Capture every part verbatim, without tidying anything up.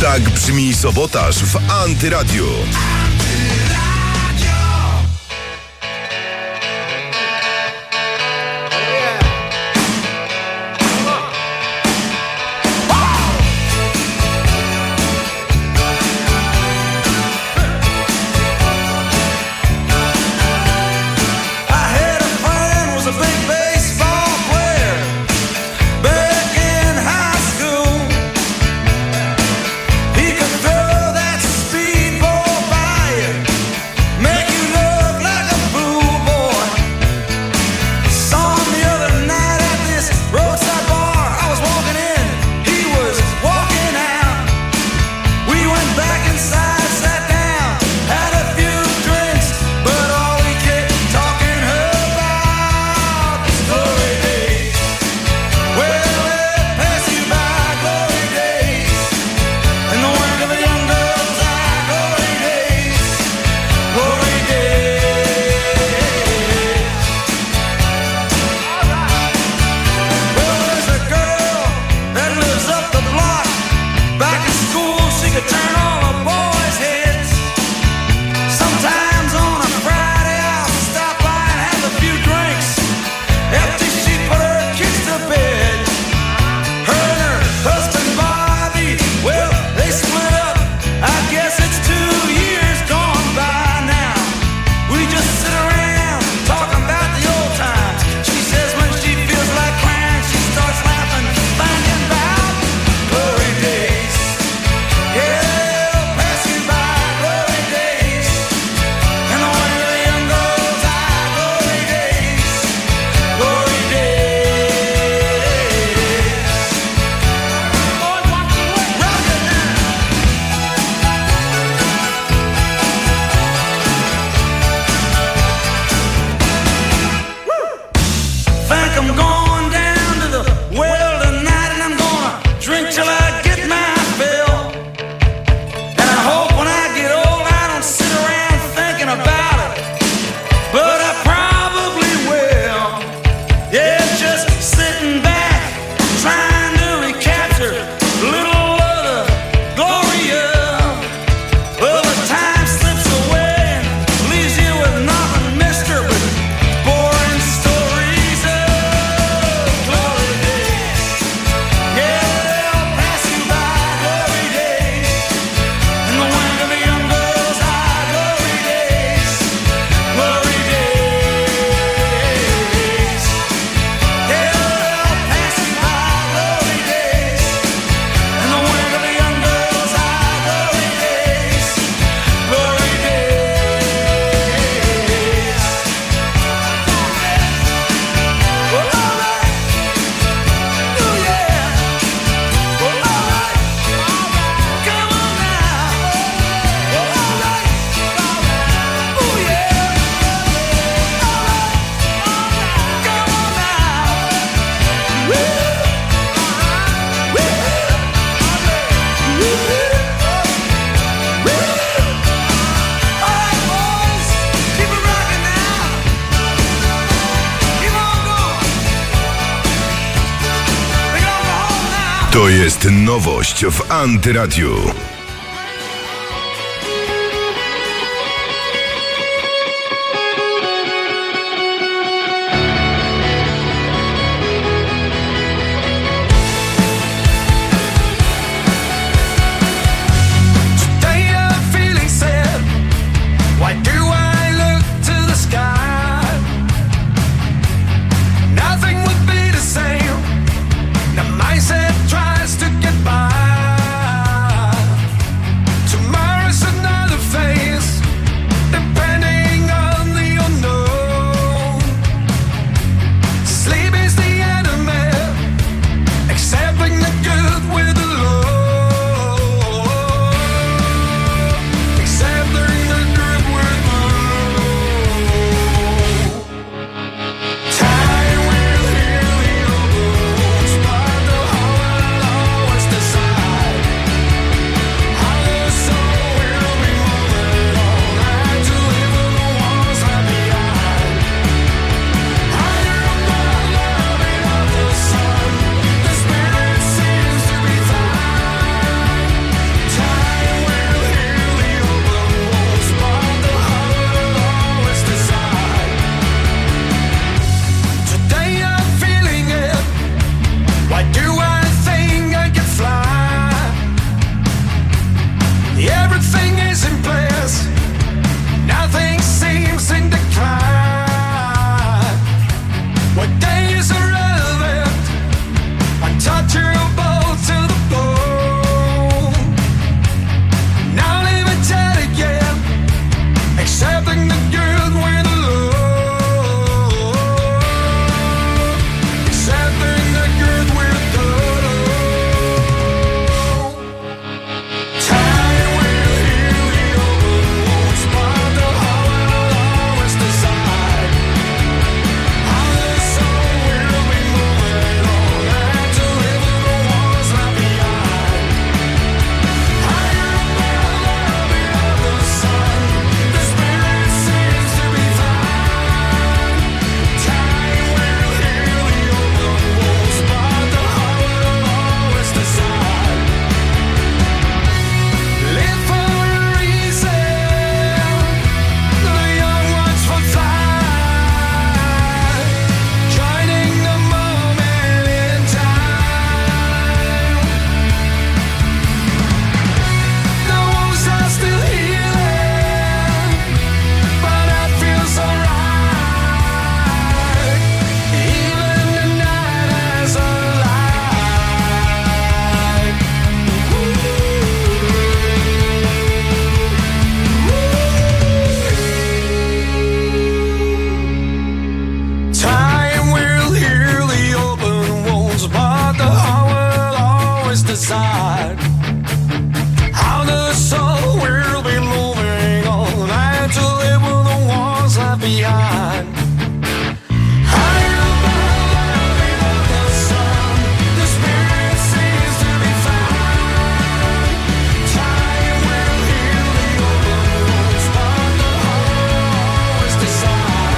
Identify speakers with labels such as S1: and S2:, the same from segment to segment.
S1: Tak brzmi Sobotaż w Antyradiu. To jest nowość w Antyradiu.
S2: Tries to get by. soul, we'll be moving on and to live with the ones left behind. Higher above, above the sun, the spirit seems to be found. Time will heal the open wounds, but the heart is decide.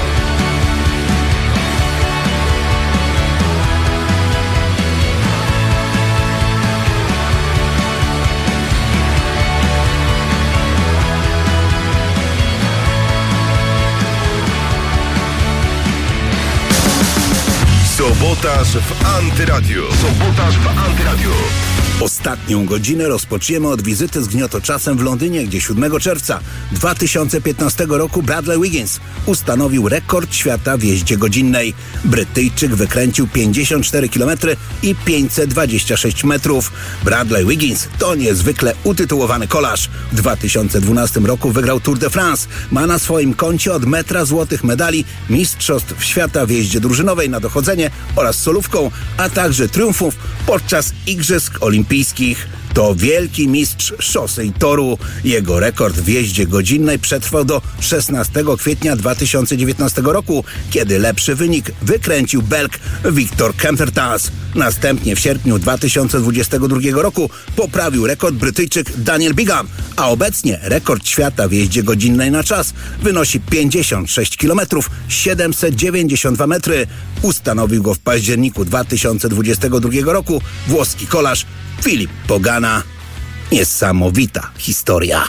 S1: Sabotaż w Antyradiu. Sabotaż w Antyradiu.
S3: Ostatnią godzinę rozpoczniemy od wizyty z Gniotoczasem w Londynie, gdzie siódmego czerwca dwa tysiące piętnastego roku Bradley Wiggins ustanowił rekord świata w jeździe godzinnej. Brytyjczyk wykręcił pięćdziesiąt cztery kilometry i pięćset dwadzieścia sześć metrów. Bradley Wiggins to niezwykle utytułowany kolarz. W dwa tysiące dwunastym roku wygrał Tour de France. Ma na swoim koncie od metra złotych medali, mistrzostw świata w jeździe drużynowej na dochodzenie oraz solówką, a także triumfów podczas Igrzysk Olimpijskich. To wielki mistrz szosy i toru. Jego rekord w jeździe godzinnej przetrwał do szesnastego kwietnia dwa tysiące dziewiętnastego roku, kiedy lepszy wynik wykręcił Belg Victor Kempertas. Następnie w sierpniu dwa tysiące dwudziestego drugiego roku poprawił rekord Brytyjczyk Daniel Bigham, a obecnie rekord świata w jeździe godzinnej na czas wynosi pięćdziesiąt sześć kilometrów siedemset dziewięćdziesiąt dwa metry. Ustanowił go w październiku dwa tysiące dwudziestego drugiego roku włoski kolarz Filip Pogana. Niesamowita historia.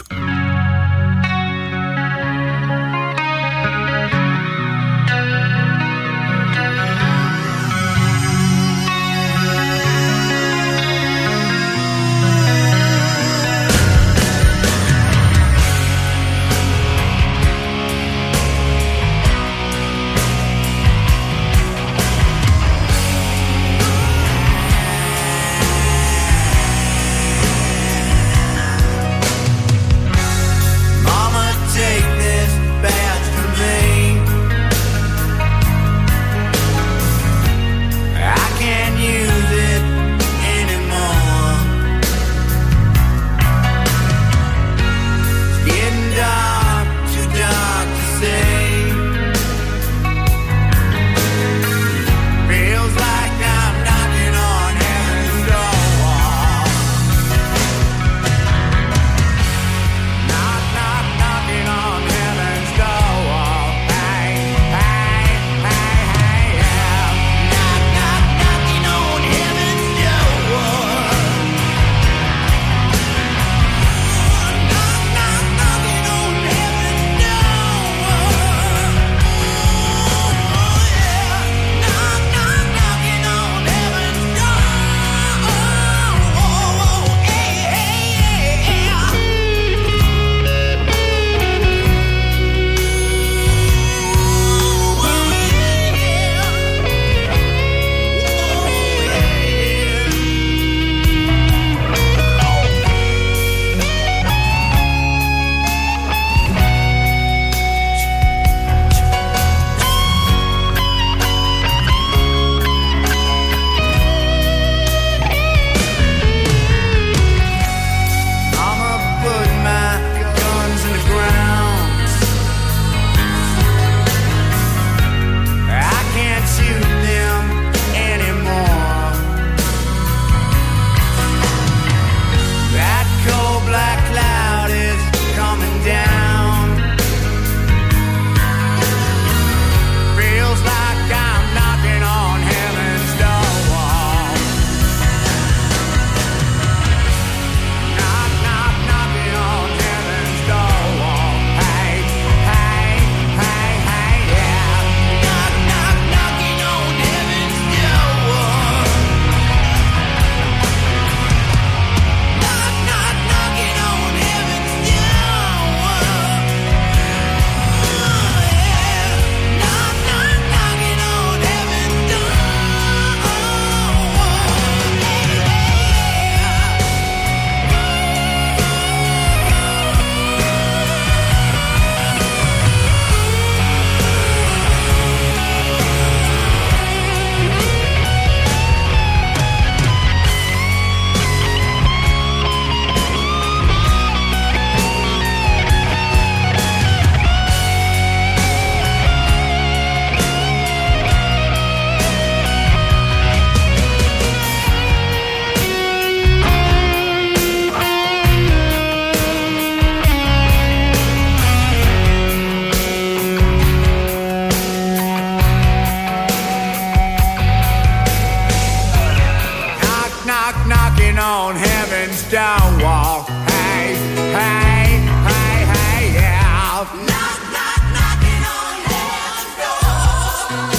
S4: Stonewall. Hey, hey, hey, hey, yeah.
S2: Knock, knock, knocking on heaven's door.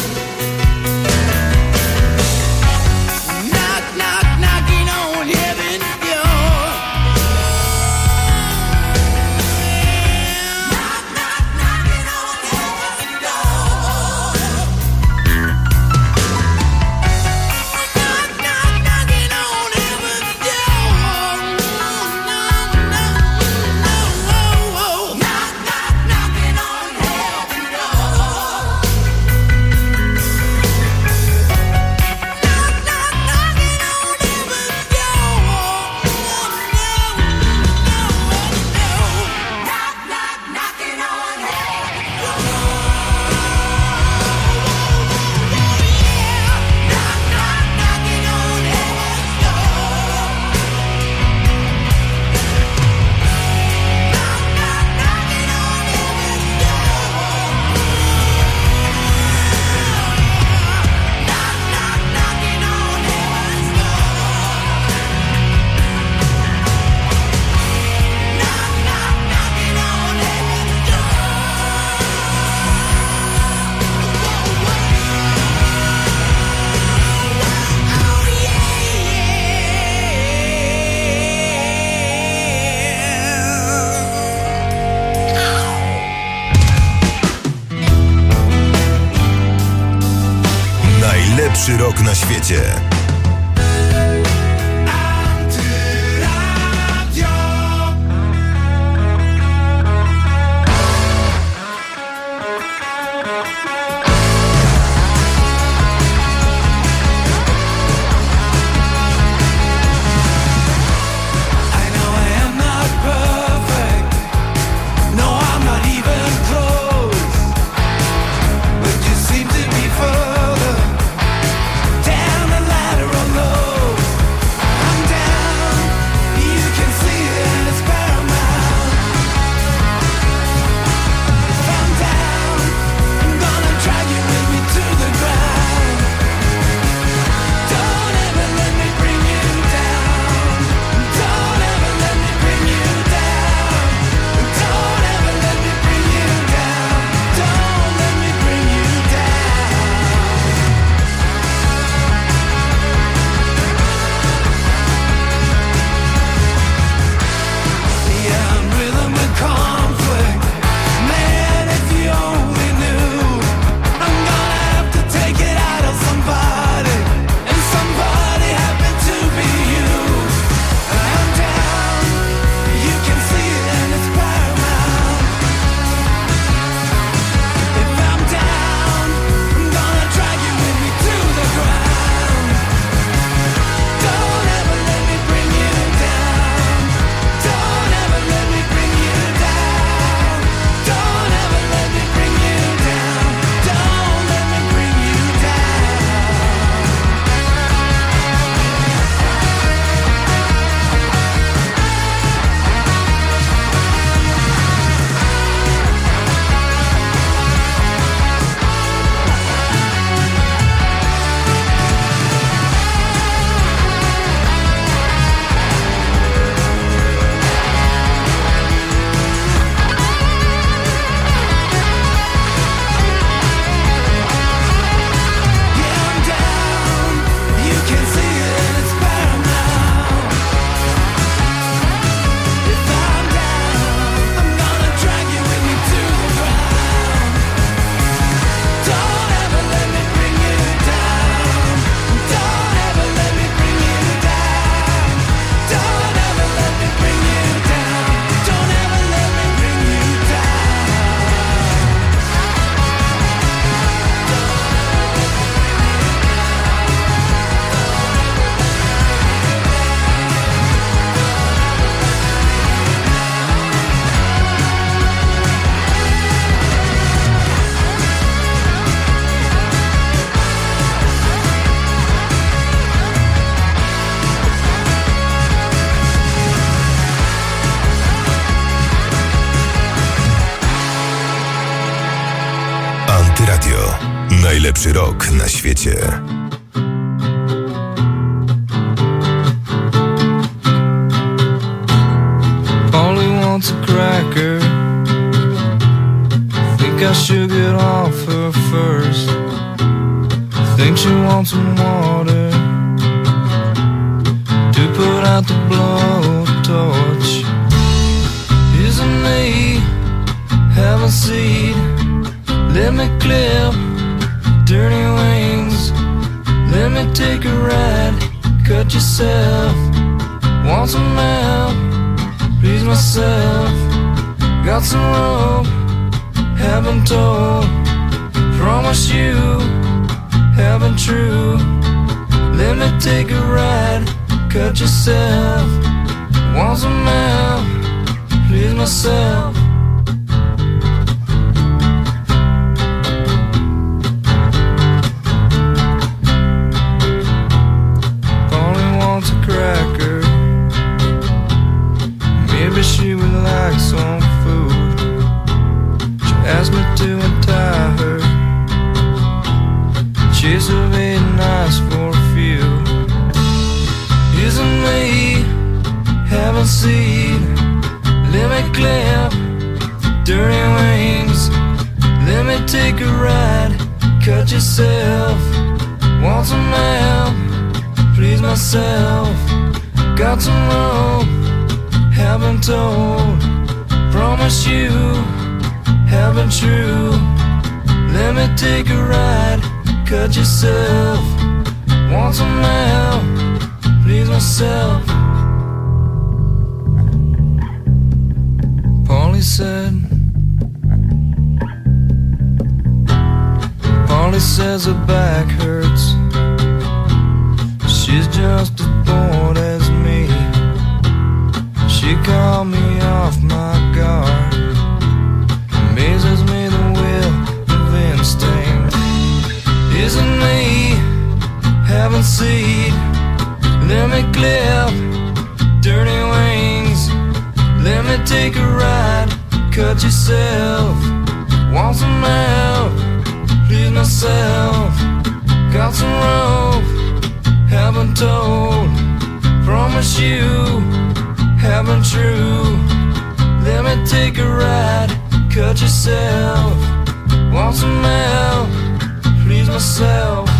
S4: Knock, knock, knocking on heaven's door.
S2: Knock, knock, knocking on heaven's door. Knock, knock, knocking on heaven's door. Knock, knock, knocking on heaven's door. Knock, knock, knocking on heaven's door. Knock, knock, knocking on heaven's
S1: Najlepszy rok na świecie.
S4: I know I am not perfect. No, I'm not even close. But you seem to be further down the ladder of love. I'm down, you can see it and it's paramount. If I'm down, I'm gonna drag you with me to the ground. Don't ever let me bring you down. Don't ever let me bring you down. Don't ever let me bring you down. Don't let me bring you down. Yeah, I'm rhythm and conflict. Man, if you only knew, I'm gonna have to take it out of somebody, and somebody happened to be you. I'm down, you can see it and it's paramount. If I'm down, I'm gonna drag you with me to the ground. Don't ever let me bring you down. Don't ever let me bring you down. Don't ever let me bring you down. Don't let me bring you Yeah, I'm down. You can see it and it's paramount. If I'm down, I'm gonna drag you with me to the ground. Don't ever let me bring you down. Don't ever let me bring you down. Don't ever let me bring you down. Don't ever let me bring you
S1: Antyradio. Najlepszy rok na świecie.
S5: she'll get off her first. Think she wants some water to put out the blowtorch. Isn't me, have a seat, let me clip dirty wings. Let me take a ride, cut yourself. Want some help, please myself. Got some rope, haven't told. Promise you, haven't true. Let me take a ride, cut yourself. Want some help, please myself. Cracker. Maybe she would like some food. She asked me to untie her. She's a bit nice for a few. Isn't me, haven't seen. Let me clip dirty wings. Let me take a ride, cut yourself. Want some help, please myself. Got some rope, haven't told. Promise you, haven't true. Let me take a ride, cut yourself. Want some help, please myself. Polly said, Polly says her back hurts. She's just as bored as me. She called me off my guard. Amazes me the will of instinct. Isn't me, haven't seen. Let me clip dirty wings. Let me take a ride, cut yourself. Want some help, please myself. Got some rope, haven't told. Promise you, haven't true. Let me take a ride, cut yourself. Want some help, please myself.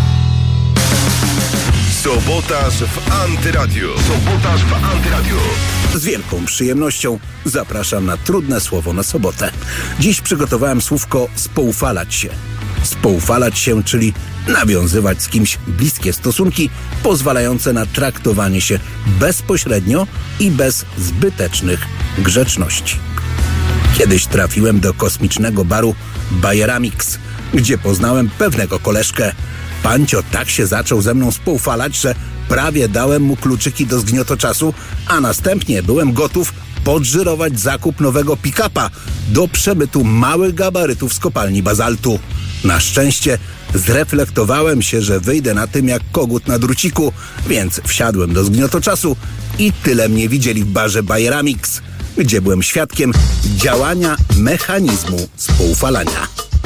S1: Sabotaż w Antyradiu. Sabotaż w Antyradiu.
S3: Z wielką przyjemnością zapraszam na trudne słowo na sobotę. Dziś przygotowałem słówko spoufalać się. Spoufalać się, czyli nawiązywać z kimś bliskie stosunki, pozwalające na traktowanie się bezpośrednio i bez zbytecznych grzeczności. Kiedyś trafiłem do kosmicznego baru Bayeramix, gdzie poznałem pewnego koleżkę. Pancio tak się zaczął ze mną spoufalać, że prawie dałem mu kluczyki do zgniotoczasu, a następnie byłem gotów podżyrować zakup nowego pick-upa do przemytu małych gabarytów z kopalni bazaltu. Na szczęście zreflektowałem się, że wyjdę na tym jak kogut na druciku, więc wsiadłem do zgniotoczasu i tyle mnie widzieli w barze Bayeramix, gdzie byłem świadkiem działania mechanizmu spoufalania.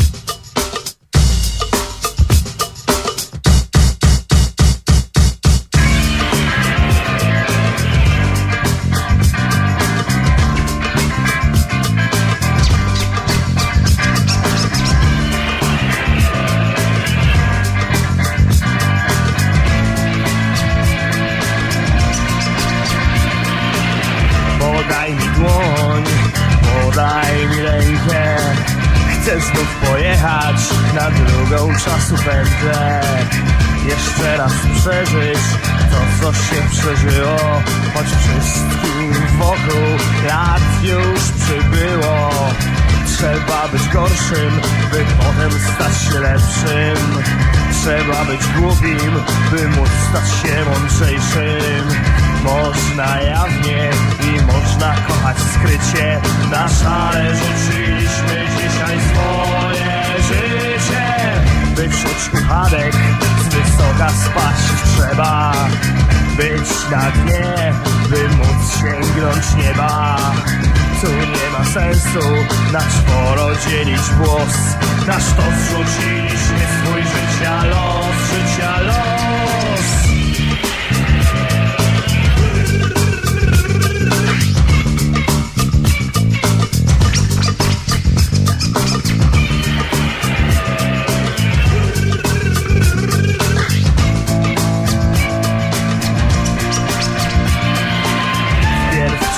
S6: Chcę znów pojechać na drugą czasopętlę. Jeszcze raz przeżyć to, co się przeżyło. Choć wszystkim wokół lat już przybyło. Trzeba być gorszym, by potem stać się lepszym. Trzeba być głupim, by móc stać się mądrzejszym. Można jawnie i można kochać skrycie. Na szale rzuciliśmy dzisiaj swoje życie. By czuć upadek, z wysoka spaść trzeba. Być na dnie, by móc sięgnąć nieba. Tu nie ma sensu na czworo dzielić włos. Na sztos rzuciliśmy swój życia los, życia los.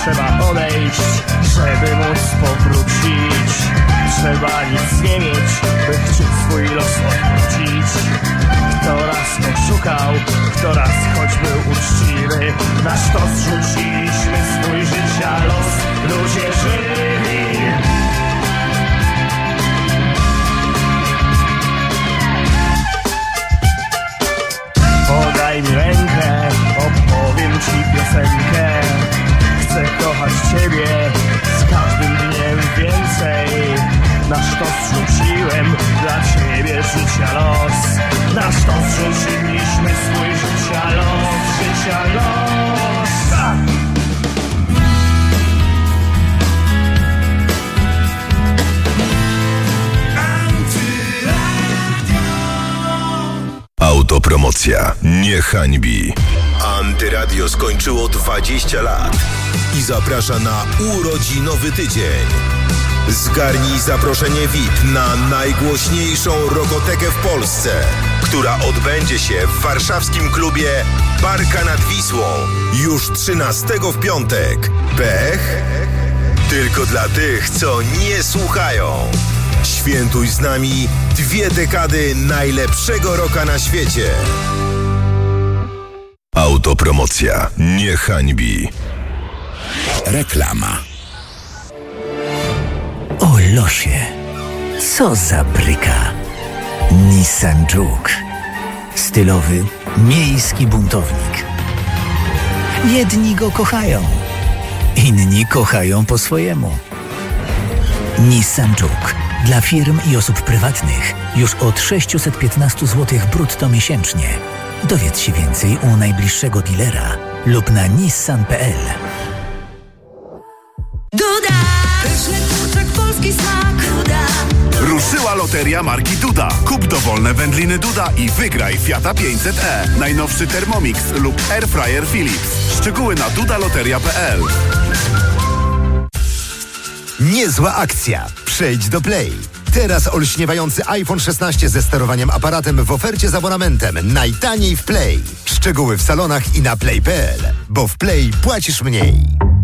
S6: trzeba odejść, żeby móc powrócić. Trzeba nic nie mieć, by chcieć swój los odwrócić. Kto raz to szukał, kto raz choć był uczciwy, na sztos rzuciliśmy swój życia los, ludzie żyli. Podaj mi rękę, opowiem ci piosenkę. Chcę kochać ciebie z każdym dniem więcej. Na sztos rzuciłem dla ciebie życia los. Na sztos rzuciliśmy swój życia los, życia los. A!
S1: Autopromocja nie hańbi. Antyradio skończyło dwadzieścia lat i zaprasza na urodzinowy tydzień. Zgarnij zaproszenie V I P na najgłośniejszą rokotekę w Polsce, która odbędzie się w warszawskim klubie Barka nad Wisłą już trzynastego w piątek. Pech? Tylko dla tych, co nie słuchają. Świętuj z nami dwie dekady najlepszego rocka na świecie. Autopromocja nie hańbi.
S3: Reklama.
S7: O losie, co za bryka. Nissan Juke. Stylowy, miejski buntownik. Jedni go kochają, inni kochają po swojemu. Nissan Juke. Dla firm i osób prywatnych już od sześćset piętnaście złotych brutto miesięcznie. Dowiedz się więcej u najbliższego dealera lub na nissan kropka p l.
S8: Duda! Pyszny kurczak, polski smak. Duda!
S9: Ruszyła loteria marki Duda. Kup dowolne wędliny Duda i wygraj Fiata pięćset e, najnowszy Thermomix lub Airfryer Philips. Szczegóły na dudaloteria kropka p l.
S10: Niezła akcja. Przejdź do Play. Teraz olśniewający iPhone szesnaście ze sterowaniem aparatem w ofercie z abonamentem. Najtaniej w Play. Szczegóły w salonach i na play kropka p l. Bo w Play płacisz mniej.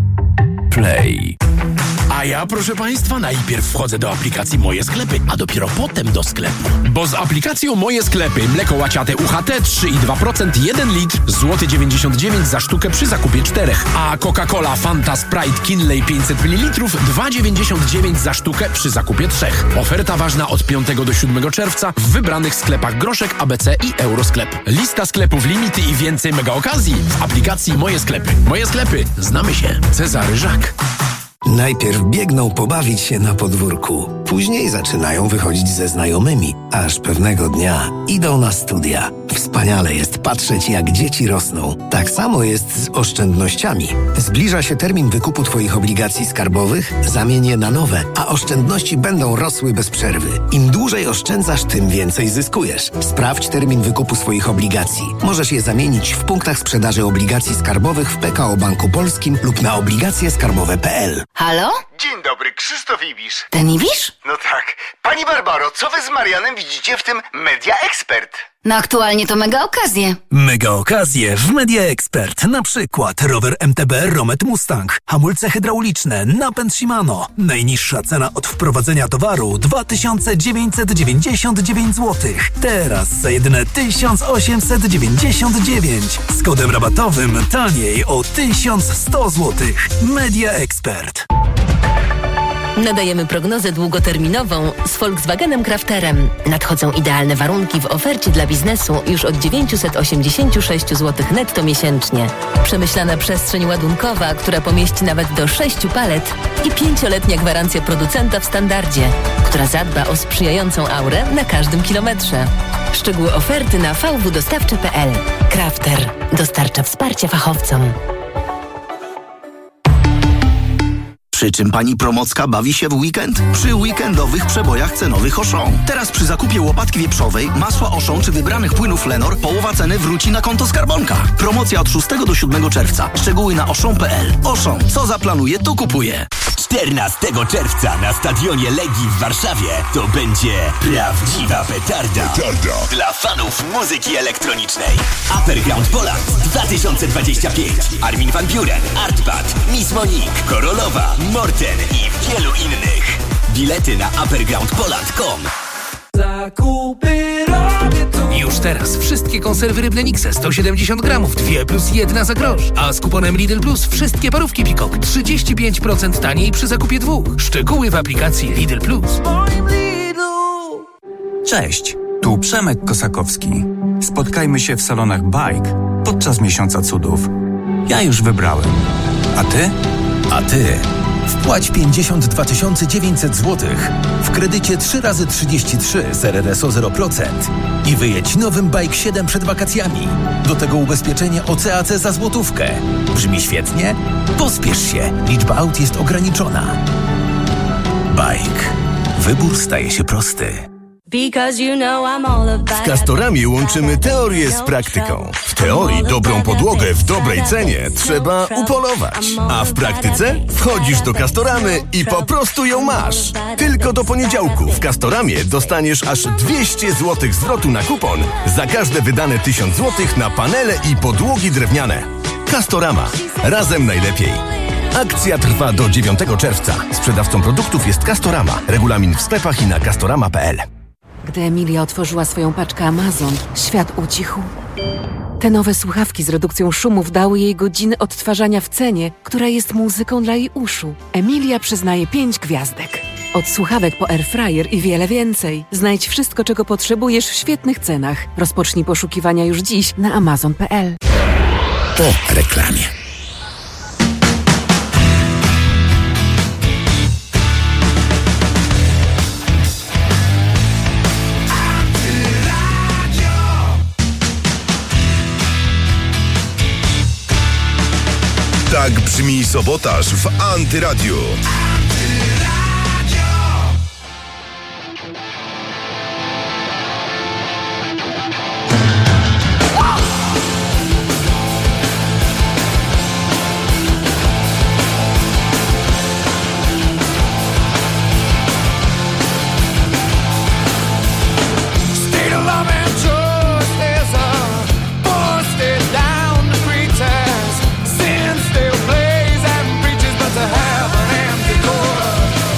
S11: Play. A ja, proszę Państwa, najpierw wchodzę do aplikacji Moje Sklepy, a dopiero potem do sklepu. Bo z aplikacją Moje Sklepy mleko łaciate U H T trzy i dwa procent jeden litr, złoty dziewięćdziesiąt dziewięć za sztukę przy zakupie czterech. A Coca-Cola, Fanta, Sprite, Kinley pięćset mililitrów, dwa dziewięćdziesiąt dziewięć za sztukę przy zakupie trzech. Oferta ważna od piątego do siódmego czerwca w wybranych sklepach Groszek, A B C i Eurosklep. Lista sklepów, limity i więcej mega okazji w aplikacji Moje Sklepy. Moje Sklepy. Znamy się. Cezary Żak.
S7: Najpierw biegną pobawić się na podwórku, później zaczynają wychodzić ze znajomymi, aż pewnego dnia idą na studia. Wspaniale jest patrzeć, jak dzieci rosną. Tak samo jest z oszczędnościami. Zbliża się termin wykupu Twoich obligacji skarbowych, zamień je na nowe, a oszczędności będą rosły bez przerwy. Im dłużej oszczędzasz, tym więcej zyskujesz. Sprawdź termin wykupu swoich obligacji. Możesz je zamienić w punktach sprzedaży obligacji skarbowych w P K O Banku Polskim lub na obligacje skarbowe kropka p l.
S8: Halo?
S12: Dzień dobry, Krzysztof Ibisz.
S8: Ten Ibisz?
S12: No tak. Pani Barbaro, co wy z Marianem widzicie w tym Media Expert?
S8: No aktualnie to mega okazje.
S7: Mega okazje w Media Expert. Na przykład rower M T B Romet Mustang, hamulce hydrauliczne, napęd Shimano. Najniższa cena od wprowadzenia towaru dwa tysiące dziewięćset dziewięćdziesiąt dziewięć złotych. Teraz za jedyne tysiąc osiemset dziewięćdziesiąt dziewięć. Z kodem rabatowym taniej o tysiąc sto złotych. Media Expert.
S13: Nadajemy prognozę długoterminową z Volkswagenem Crafterem. Nadchodzą idealne warunki w ofercie dla biznesu już od dziewięćset osiemdziesiąt sześć złotych netto miesięcznie. Przemyślana przestrzeń ładunkowa, która pomieści nawet do sześciu palet i pięcioletnia gwarancja producenta w standardzie, która zadba o sprzyjającą aurę na każdym kilometrze. Szczegóły oferty na v w dostawcze kropka p l. Crafter dostarcza wsparcia fachowcom.
S14: Przy czym pani Promocka bawi się w weekend? Przy weekendowych przebojach cenowych Auchan. Teraz przy zakupie łopatki wieprzowej, masła Auchan czy wybranych płynów Lenor połowa ceny wróci na konto skarbonka. Promocja od szóstego do siódmego czerwca. Szczegóły na auchan kropka p l. Auchan. Co zaplanuje, to kupuje.
S15: czternastego czerwca na stadionie Legii w Warszawie to będzie prawdziwa petarda. petarda dla fanów muzyki elektronicznej. Upperground Poland dwa tysiące dwadzieścia pięć. Armin van Buuren, Artbat, Miss Monique, Korolowa, Morten i wielu innych. Bilety na upperground poland kropka com.
S16: Zakupy robię tu. Już teraz wszystkie konserwy rybne Nixe sto siedemdziesiąt gramów, dwie plus jedna za grosz. A z kuponem Lidl Plus wszystkie parówki Pikok trzydzieści pięć procent taniej przy zakupie dwóch. Szczegóły w aplikacji Lidl Plus.
S17: Cześć, tu Przemek Kosakowski. Spotkajmy się w salonach Bike podczas Miesiąca Cudów. Ja już wybrałem. A ty?
S18: A ty? Wpłać pięćdziesiąt dwa tysiące dziewięćset złotych w kredycie trzy razy trzydzieści trzy z R R S O zero procent i wyjedź nowym Bike siedem przed wakacjami. Do tego ubezpieczenie O C A C za złotówkę. Brzmi świetnie? Pospiesz się. Liczba aut jest ograniczona. Bike. Wybór staje się prosty.
S19: W Castoramie łączymy teorię z praktyką. W teorii dobrą podłogę w dobrej cenie trzeba upolować. A w praktyce wchodzisz do Castoramy i po prostu ją masz. Tylko do poniedziałku w Castoramie dostaniesz aż dwieście złotych zwrotu na kupon za każde wydane tysiąc złotych na panele i podłogi drewniane. Castorama. Razem najlepiej. Akcja trwa do dziewiątego czerwca. Sprzedawcą produktów jest Castorama. Regulamin w sklepach i na castorama kropka p l.
S20: Gdy Emilia otworzyła swoją paczkę Amazon, świat ucichł. Te nowe słuchawki z redukcją szumów dały jej godziny odtwarzania w cenie, która jest muzyką dla jej uszu. Emilia przyznaje pięć gwiazdek. Od słuchawek po airfryer i wiele więcej. Znajdź wszystko, czego potrzebujesz w świetnych cenach. Rozpocznij poszukiwania już dziś na amazon kropka p l.
S3: Po reklamie.
S1: Tak brzmi Sobotaż w Antyradiu.
S2: State of love and trust, there's a busted down the pretense. Sin still plays and preaches, but to have an empty door.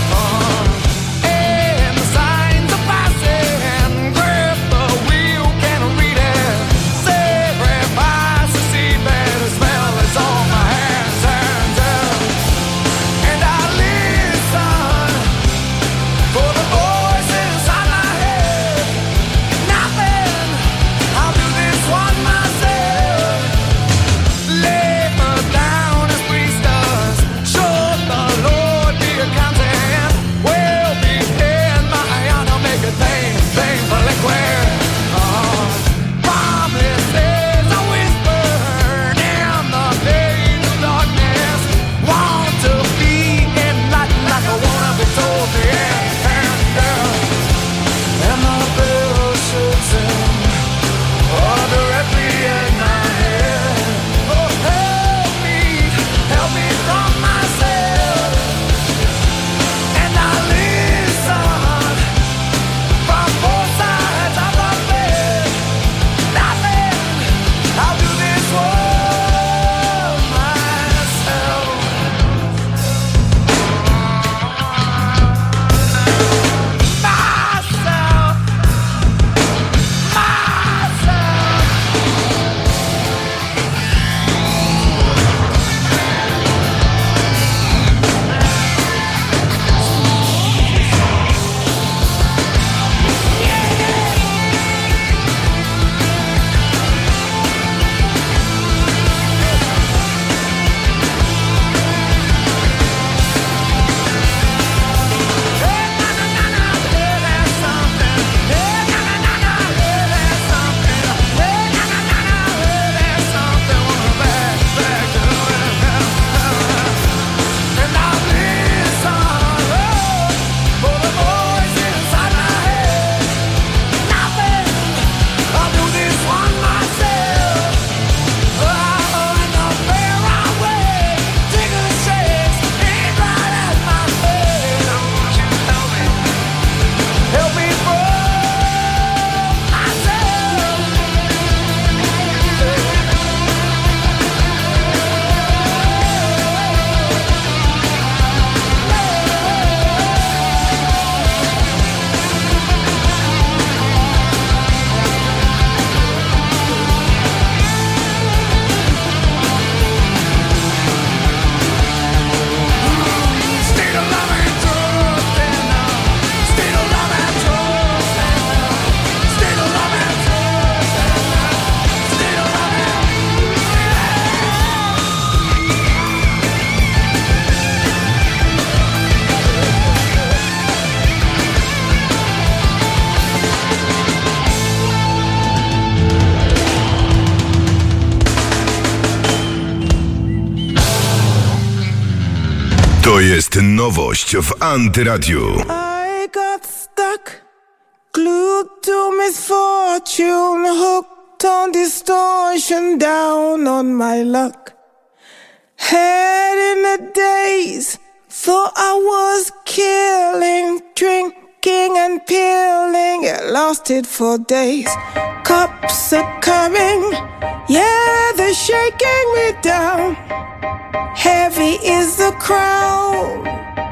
S1: To jest nowość w Antyradiu.
S2: I got stuck, glued to misfortune, hooked on distortion, down on my luck. Head in the daze, thought I was killing, drinking and peeling, it lasted for days. Cups are coming, yeah, they're shaking me down. Heavy is the crown,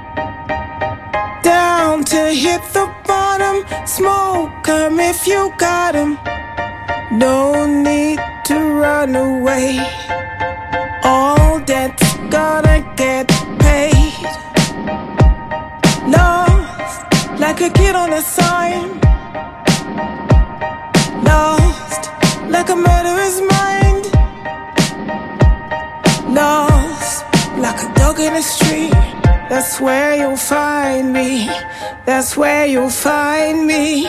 S2: down to hit the bottom. Smoke 'em if you got 'em. No need to run away. All debts gonna get paid. Lost like a kid on a sign. Lost like a murderer's mind. Lost like a dog in the street. That's where you'll find me. That's where you'll find me.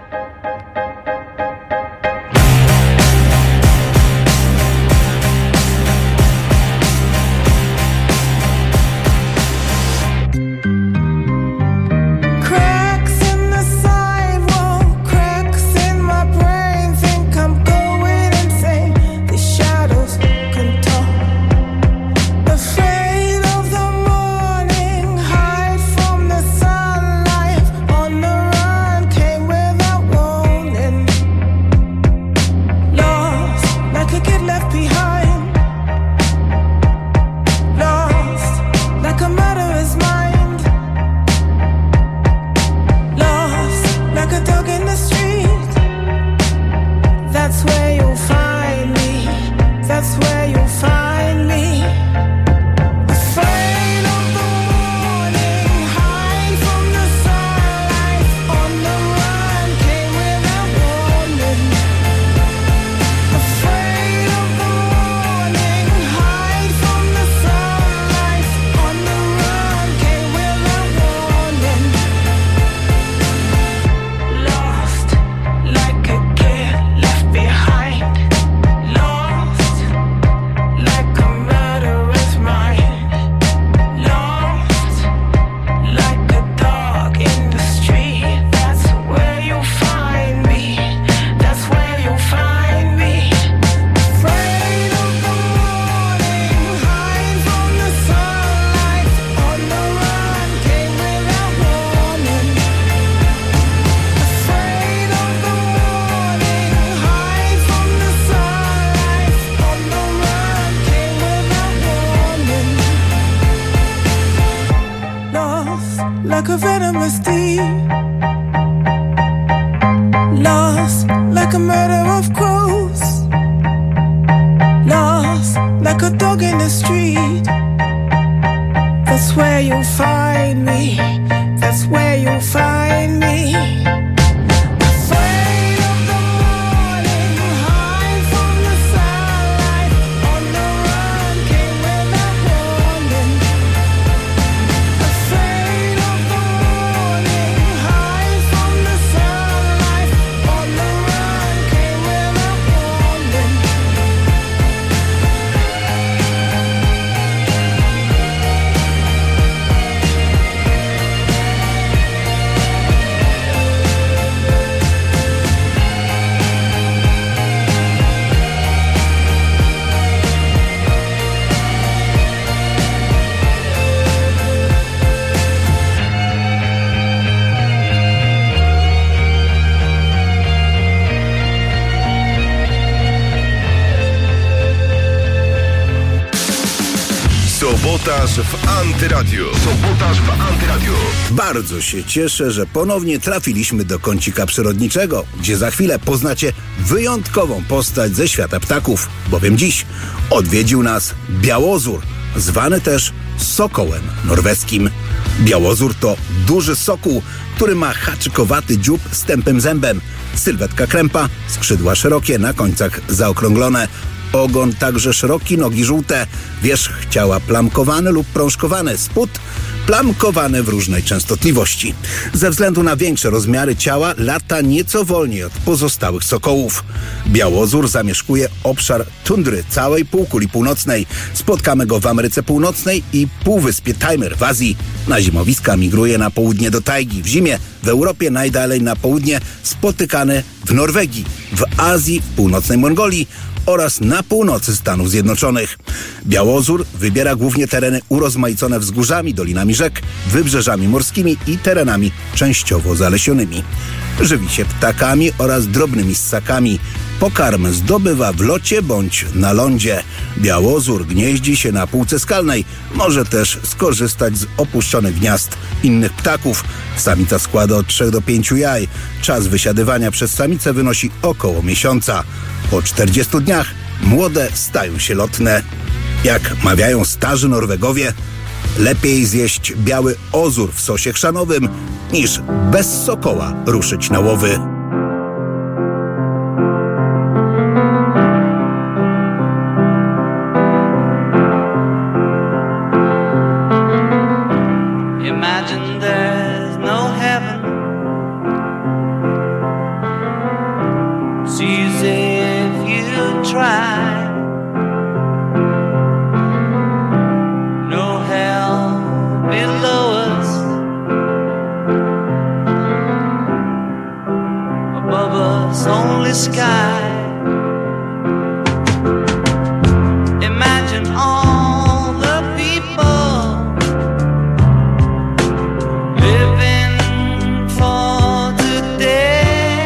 S2: Like a venomous thief, lost like a murder of crows, lost like a dog in the street. That's where you'll find me. That's where you'll find me.
S1: Sabotaż w Antyradiu. Sabotaż w Antyradiu.
S3: Bardzo się cieszę, że ponownie trafiliśmy do kącika przyrodniczego, gdzie za chwilę poznacie wyjątkową postać ze świata ptaków, bowiem dziś odwiedził nas białozór, zwany też sokołem norweskim. Białozór to duży sokół, który ma haczykowaty dziób z tępym zębem, sylwetka krępa, skrzydła szerokie, na końcach zaokrąglone, ogon także szeroki, nogi żółte, wierzch ciała plamkowany lub prążkowany, spód plamkowane w różnej częstotliwości. Ze względu na większe rozmiary ciała lata nieco wolniej od pozostałych sokołów. Białozór zamieszkuje obszar tundry całej półkuli północnej. Spotkamy go w Ameryce Północnej i Półwyspie Tajmyr w Azji. Na zimowiska migruje na południe do tajgi. W zimie w Europie najdalej na południe spotykany w Norwegii, w Azji, w północnej Mongolii oraz na północy Stanów Zjednoczonych. Białozór wybiera głównie tereny urozmaicone wzgórzami, dolinami rzek, wybrzeżami morskimi i terenami częściowo zalesionymi. Żywi się ptakami oraz drobnymi ssakami. Pokarm zdobywa w locie bądź na lądzie. Białozór gnieździ się na półce skalnej. Może też skorzystać z opuszczonych gniazd innych ptaków. Samica składa od trzech do pięciu jaj. Czas wysiadywania przez samicę wynosi około miesiąca. Po czterdziestu dniach młode stają się lotne. Jak mawiają starzy Norwegowie, lepiej zjeść biały ozór w sosie chrzanowym, niż bez sokoła ruszyć na łowy.
S2: Imagine there's no heaven. It's easy if you try. No hell below us. Above us only sky. Imagine all the people living for today.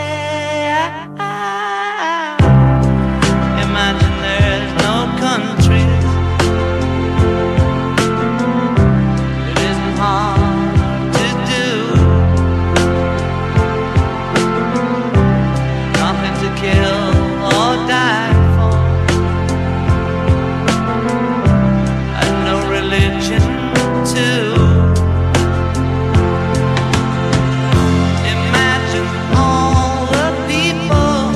S2: Imagine there's no countries. It isn't hard to do. Nothing to kill or die for, and no religion too. Imagine all the people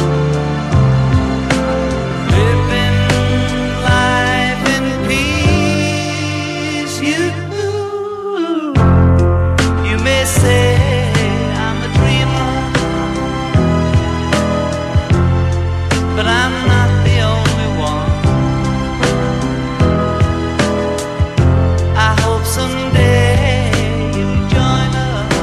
S2: living life in peace. You, you may say I'm a dreamer, but I'm not the only one. I hope someday you'll join us,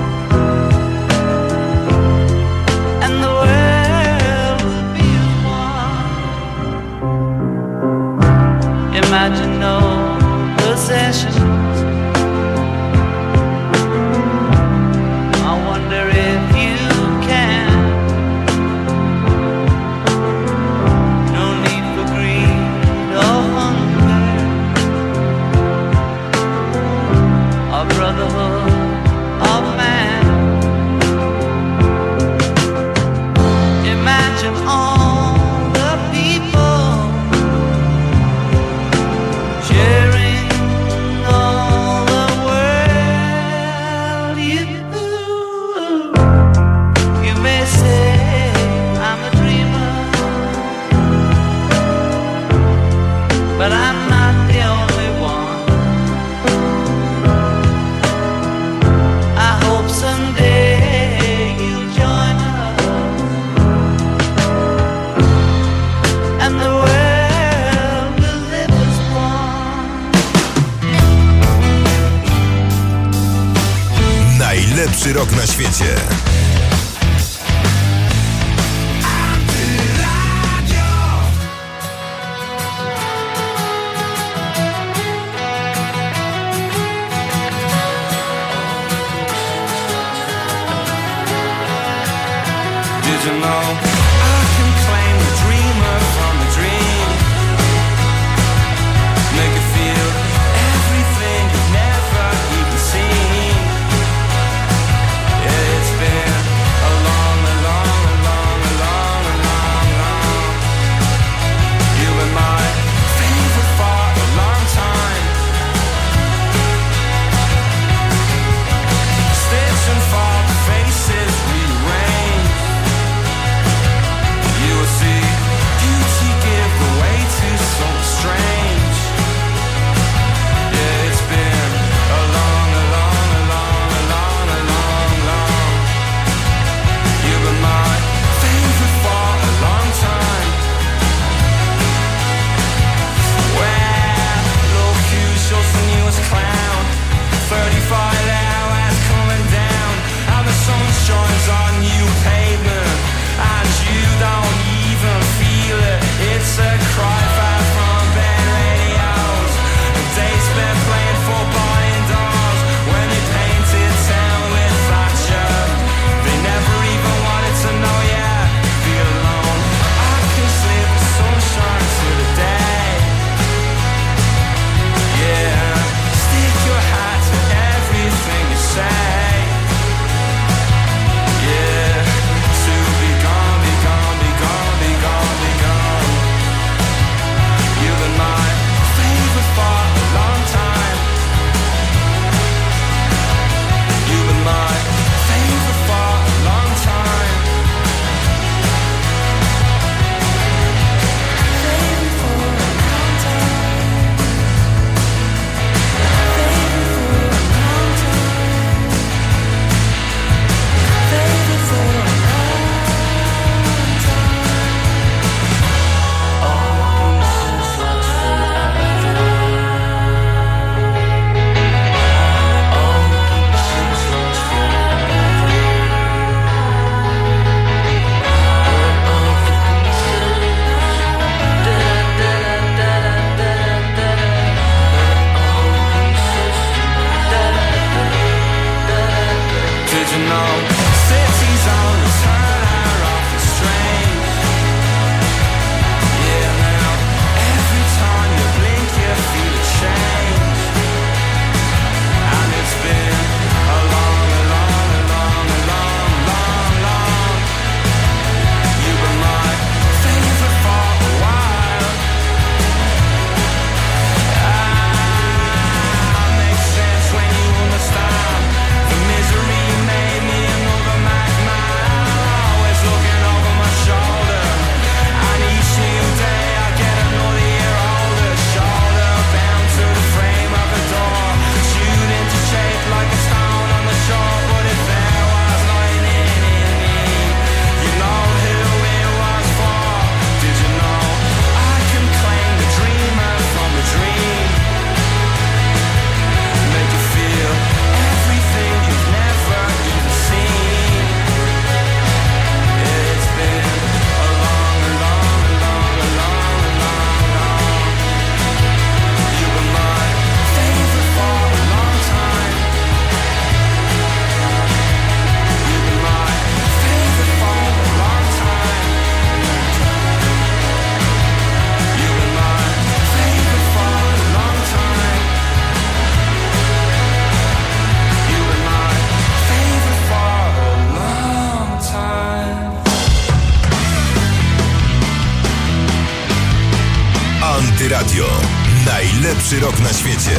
S2: and the world will be as one. Imagine no possessions. I wonder if you can. No need for greed or hunger, or brotherhood of man. Imagine all the people sharing all the world. You, you may say I'm a dreamer, but I'm not the only one. I hope someday you'll join us, and the world will live as one.
S1: Najlepszy rok na świecie.
S5: Did you know I can claim the dreamer from the dream? Make it feel everything you've never even seen. Yeah, it's been a long, a long, a long, a long, a long, long. You were my favorite for a long time. Stitch and fall, faces rearranged. cities on the turn are awful strange. Yeah, now every time you blink you feel a change. And it's been a long, a long, a long, a long, long, long. You were my favorite for a while. Ah, makes sense when you understand the misery you made me another madman. Always looking over my shoulder, and each new day I get another year older. Shoulder bound to the frame of a door, chewed into shape like a stone on the shore. But if there was lightning in me, you know who it was for. Did you know I can claim the dreamer from the dream? Make you feel everything you've never even seen. It's been a long, a long, a long, a long, a long, long. You were my favorite for a long time. You were my favorite for a long time. You were my favorite for a long time. You were my favorite for a long time.
S1: Antyradio. Najlepszy rok na świecie.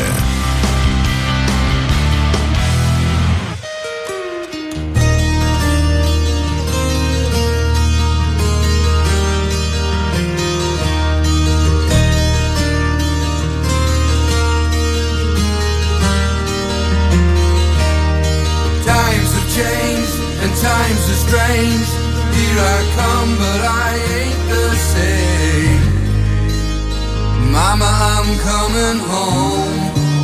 S5: Times have changed and times are strange. Here I come, but I ain't the same. Mama, I'm coming home.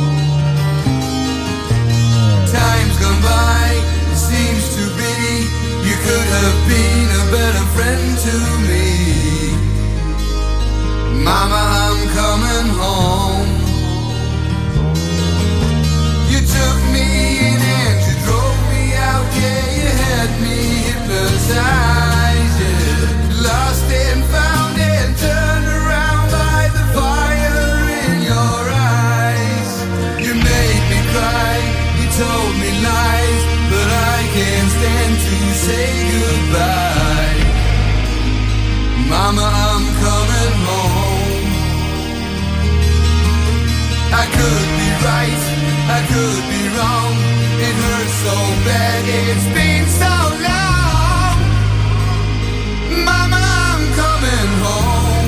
S5: Time's gone by, it seems to be. You could have been a better friend to me. Mama, I'm coming home. You took me in and you drove me out. Yeah, you had me hypnotized. Yeah. Lost and found and turned around by the fire in your eyes. You made me cry, you told me lies, but I can't stand to say goodbye. Mama, I'm coming home. I could be right, I could be wrong. It hurts so bad, it's been so long. Mama, I'm coming home.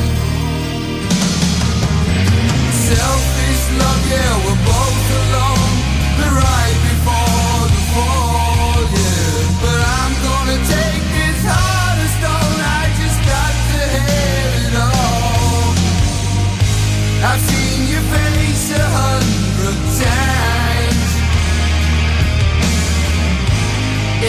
S5: Selfish love, yeah, we're both alone. The right before the fall, yeah. But I'm gonna take this heart of stone. I just got to have it all. I've seen your face a hundred times.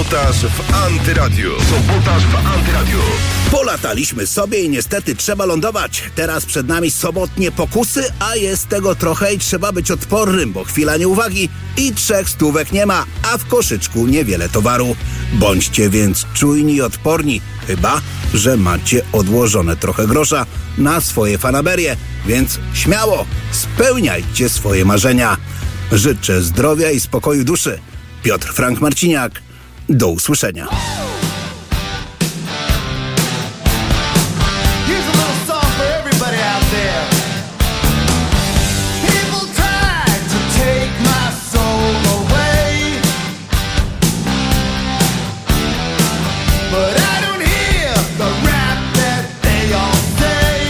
S1: Sabotaż w Antyradiu. Sabotaż w Antyradiu.
S3: Polataliśmy sobie i niestety trzeba lądować. Teraz przed nami sobotnie pokusy, a jest tego trochę i trzeba być odpornym, bo chwila nieuwagi i trzech stówek nie ma, a w koszyczku niewiele towaru. Bądźcie więc czujni i odporni, chyba że macie odłożone trochę grosza na swoje fanaberie, więc śmiało, spełniajcie swoje marzenia. Życzę zdrowia i spokoju duszy. Piotr Frank Marciniak. Do usłyszenia.
S2: Here's a little song for everybody out there. People tried to take my soul away, but I don't hear the rap that they all say.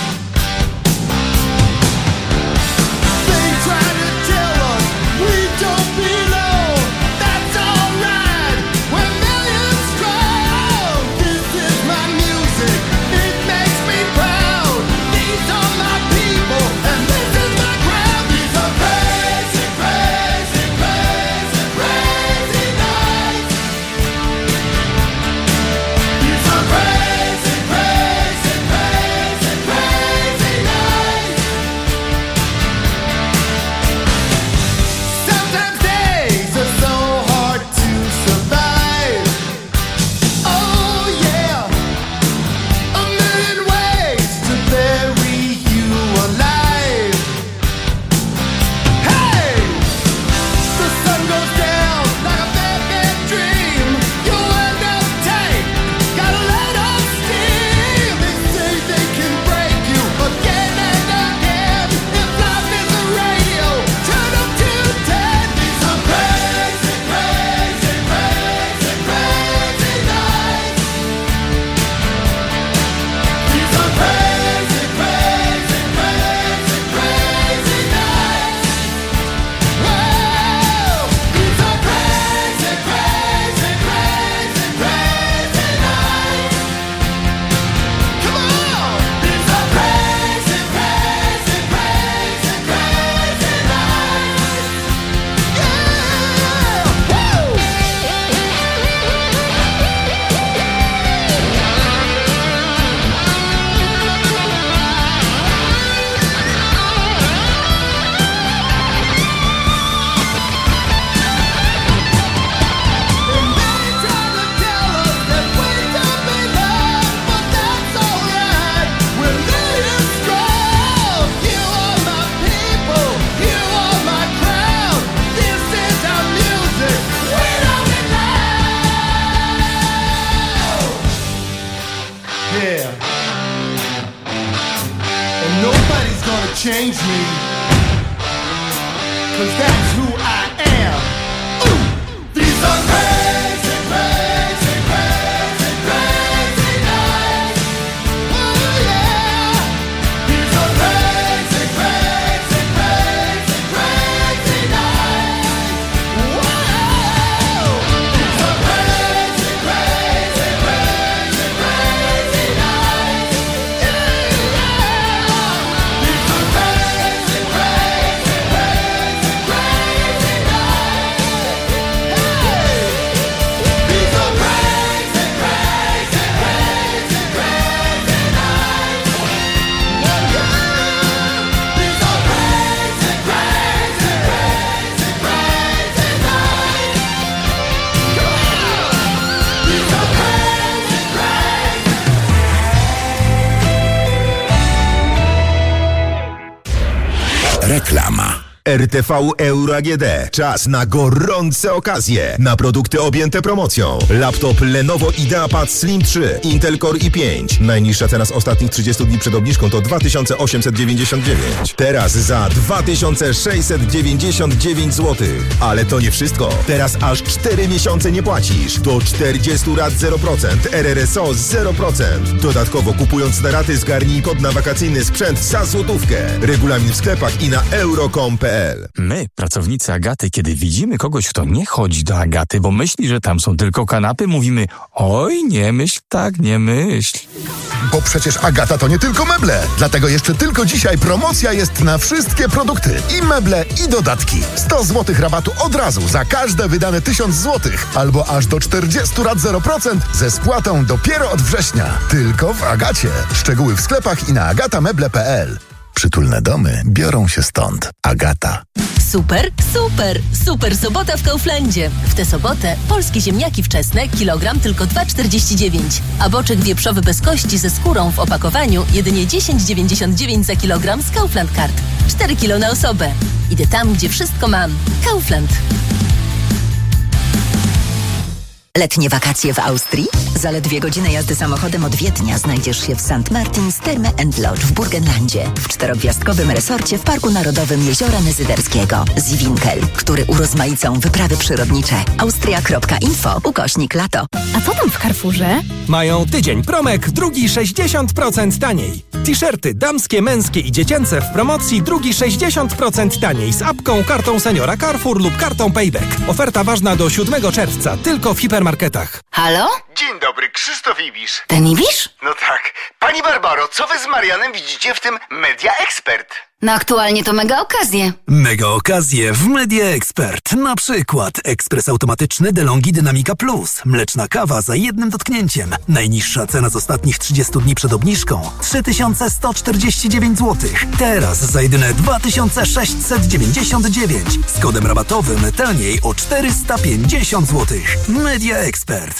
S2: They try to tell us we don't belong. That's alright. We're millions strong. This is my music. It makes me proud. These are my people, and this is my crowd. These are crazy, crazy, crazy, crazy nights. These are crazy, crazy, crazy, crazy nights. Sometimes days are so hard to survive. Oh yeah, a million ways to bury you alive. Hey, the sun goes down like a bad, bad dream. You end up tight, gotta let off steam. They say they can break you again and again. If life is a radio, turn up to ten. These are crazy, crazy, crazy, crazy nights. These are crazy, crazy, crazy, crazy nights. Whoa! These are crazy, crazy, crazy, crazy nights. Come on! These are crazy, crazy, crazy, crazy nights. Yeah! Woo! Yeah. And nobody's gonna change me, 'cause that's who I am. Ooh, these are crazy, crazy, crazy, crazy nights. Oh yeah. These are crazy, crazy, crazy, crazy nights. Whoa. These are crazy, crazy, crazy, crazy nights. Yeah. These are crazy, crazy, crazy, crazy nights. Hey. These are crazy, crazy, crazy, crazy nights. Oh yeah. These are crazy, crazy, crazy, crazy nights. Come on. These are crazy, crazy.
S1: Reklama. R T V Euro A G D. Czas na gorące okazje. Na produkty objęte promocją. Laptop Lenovo IdeaPad Slim trzy, Intel Core i pięć. Najniższa cena z ostatnich trzydziestu dni przed obniżką to dwa tysiące osiemset dziewięćdziesiąt dziewięć. Teraz za dwa tysiące sześćset dziewięćdziesiąt dziewięć złotych. Ale to nie wszystko. Teraz aż cztery miesiące nie płacisz. Do czterdzieści rat zero procent. R R S O zero procent. Dodatkowo kupując na raty zgarnij kod na wakacyjny sprzęt za złotówkę. Regulamin w sklepach i na euro kropka com kropka p
S10: l.
S11: My, pracownicy Agaty, kiedy widzimy kogoś, kto nie chodzi do Agaty, bo myśli, że tam są tylko kanapy, mówimy: oj, nie myśl tak, nie myśl.
S10: Bo przecież Agata to nie tylko meble. Dlatego jeszcze tylko dzisiaj promocja jest na wszystkie produkty. I meble, i dodatki. sto złotych rabatu od razu za każde wydane tysiąc złotych. Albo aż do czterdzieści rat zero procent ze spłatą dopiero od września. Tylko w Agacie. Szczegóły w sklepach i na agatameble kropka p l. Przytulne domy biorą się stąd. Agata.
S13: Super, super, super sobota w Kauflandzie. W tę sobotę polskie ziemniaki wczesne, kilogram tylko dwa czterdzieści dziewięć, a boczek wieprzowy bez kości ze skórą w opakowaniu jedynie dziesięć dziewięćdziesiąt dziewięć za kilogram z Kaufland Card. cztery kilo na osobę. Idę tam, gdzie wszystko mam. Kaufland.
S21: Letnie wakacje w Austrii? Zaledwie godzinę jazdy samochodem od Wiednia znajdziesz się w Sankt Martins Therme and Lodge w Burgenlandzie, w czterogwiazdkowym resorcie w Parku Narodowym Jeziora Nezyderskiego. Ziwinkel, który urozmaicą wyprawy przyrodnicze. Austria kropka info ukośnik lato.
S22: A co tam w Carrefourze? Mają tydzień promek, drugi sześćdziesiąt procent taniej. T-shirty damskie, męskie i dziecięce w promocji, drugi sześćdziesiąt procent taniej z apką, kartą seniora Carrefour lub kartą Payback. Oferta ważna do siódmego czerwca, tylko w hipermarketach.
S12: Halo? Dzień dobry, Krzysztof Ibisz.
S21: Ten Ibisz?
S12: No tak. Pani Barbaro, co wy z Marianem widzicie w tym Media Expert?
S21: No aktualnie to mega okazje.
S18: Mega okazje w Media Expert. Na przykład ekspres automatyczny DeLonghi Dynamica Plus. Mleczna kawa za jednym dotknięciem. Najniższa cena z ostatnich trzydziestu dni przed obniżką. trzy tysiące sto czterdzieści dziewięć złotych. Teraz za jedyne dwa tysiące sześćset dziewięćdziesiąt dziewięć. Z kodem rabatowym taniej o czterysta pięćdziesiąt złotych. Media Expert.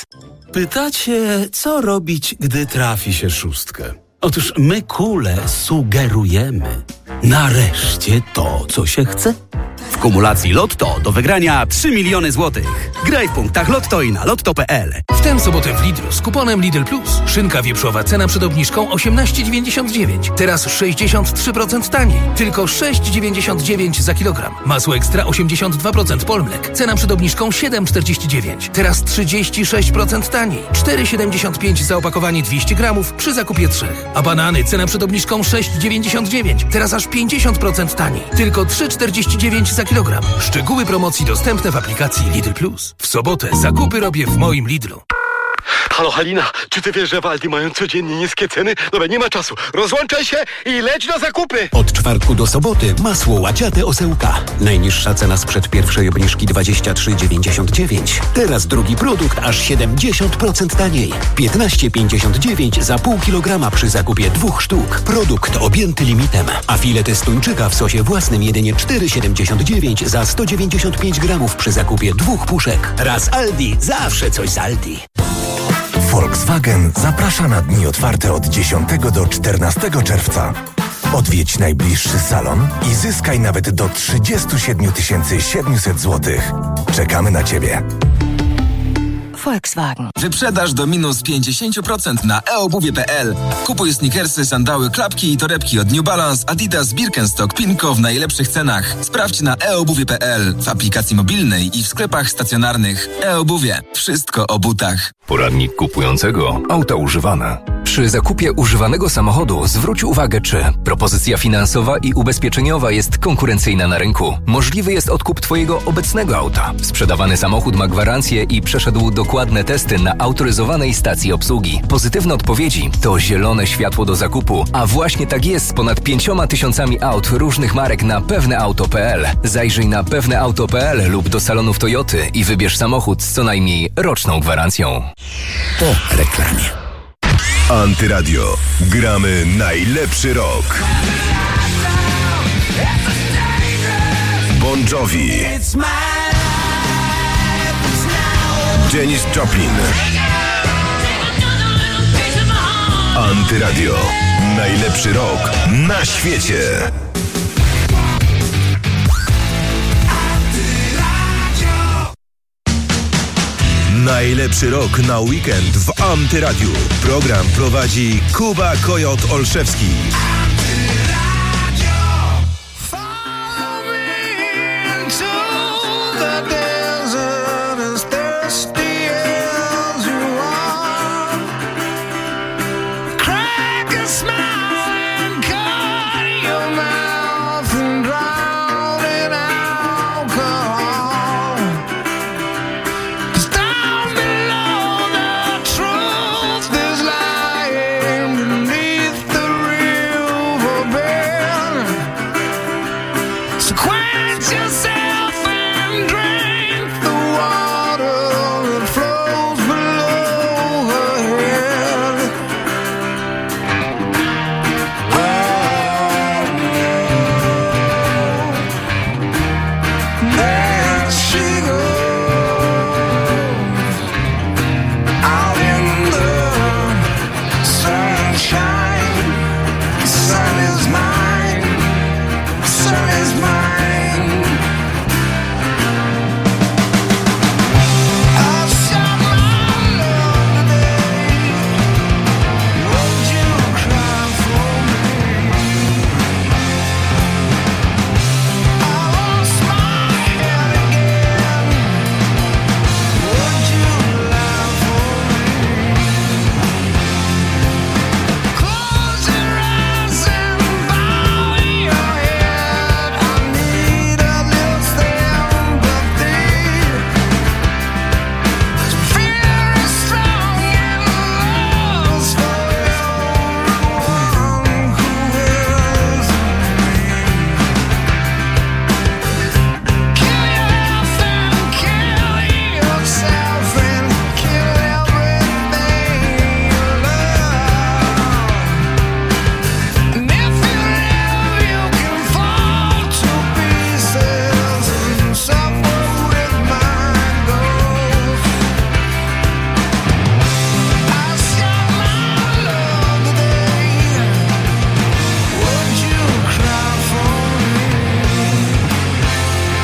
S23: Pytacie, co robić, gdy trafi się szóstkę? Otóż my, kule, sugerujemy. Nareszcie to, co się chce. W kumulacji Lotto do wygrania trzy miliony złotych. Graj w punktach Lotto i na lotto kropka p l.
S16: W tę sobotę w Lidlu z kuponem Lidl Plus. Szynka wieprzowa, cena przed obniżką osiemnaście dziewięćdziesiąt dziewięć. Teraz sześćdziesiąt trzy procent taniej. Tylko sześć dziewięćdziesiąt dziewięć za kilogram. Masło ekstra osiemdziesiąt dwa procent Polmlek. Cena przed obniżką siedem czterdzieści dziewięć. Teraz trzydzieści sześć procent taniej. cztery siedemdziesiąt pięć za opakowanie dwieście gramów przy zakupie trzech. A banany, cena przed obniżką sześć dziewięćdziesiąt dziewięć. Teraz aż pięćdziesiąt procent taniej. Tylko trzy czterdzieści dziewięć za kilogram. Szczegóły promocji dostępne w aplikacji Lidl Plus. W sobotę zakupy robię w moim Lidlu.
S24: Halo Halina, czy ty wiesz, że w Aldi mają codziennie niskie ceny? Dobra, nie ma czasu. Rozłączaj się i leć na zakupy!
S25: Od czwartku do soboty masło łaciate Osełka. Najniższa cena sprzed pierwszej obniżki dwadzieścia trzy dziewięćdziesiąt dziewięć. Teraz drugi produkt aż siedemdziesiąt procent taniej. piętnaście pięćdziesiąt dziewięć za pół kilograma przy zakupie dwóch sztuk. Produkt objęty limitem. A filet estuńczyka w sosie własnym jedynie cztery siedemdziesiąt dziewięć za sto dziewięćdziesiąt pięć gramów przy zakupie dwóch puszek. Raz Aldi, zawsze coś z Aldi.
S26: Volkswagen zaprasza na dni otwarte od dziesiątego do czternastego czerwca. Odwiedź najbliższy salon i zyskaj nawet do trzydzieści siedem tysięcy siedemset złotych. Czekamy na Ciebie.
S21: Volkswagen.
S27: Wyprzedaż do minus pięćdziesiąt procent na e obuwie kropka p l. Kupuj sneakersy, sandały, klapki i torebki od New Balance, Adidas, Birkenstock, Pinko w najlepszych cenach. Sprawdź na e obuwie kropka p l, w aplikacji mobilnej i w sklepach stacjonarnych. E-obuwie. Wszystko o butach.
S19: Poradnik kupującego auta używane.
S28: Przy zakupie używanego samochodu zwróć uwagę, czy propozycja finansowa i ubezpieczeniowa jest konkurencyjna na rynku. Możliwy jest odkup Twojego obecnego auta. Sprzedawany samochód ma gwarancję i przeszedł dokładne testy na autoryzowanej stacji obsługi. Pozytywne odpowiedzi to zielone światło do zakupu, a właśnie tak jest z ponad pięcioma tysiącami aut różnych marek na pewneauto kropka p l. Zajrzyj na pewneauto kropka p l lub do salonów Toyoty i wybierz samochód z co najmniej roczną gwarancją.
S1: Po reklamie. Antyradio. Gramy najlepszy rok. Bon Jovi. Janis Joplin. Antyradio. Najlepszy rok na świecie. Najlepszy rok na weekend w Antyradiu. Program prowadzi Kuba Kojot Olszewski.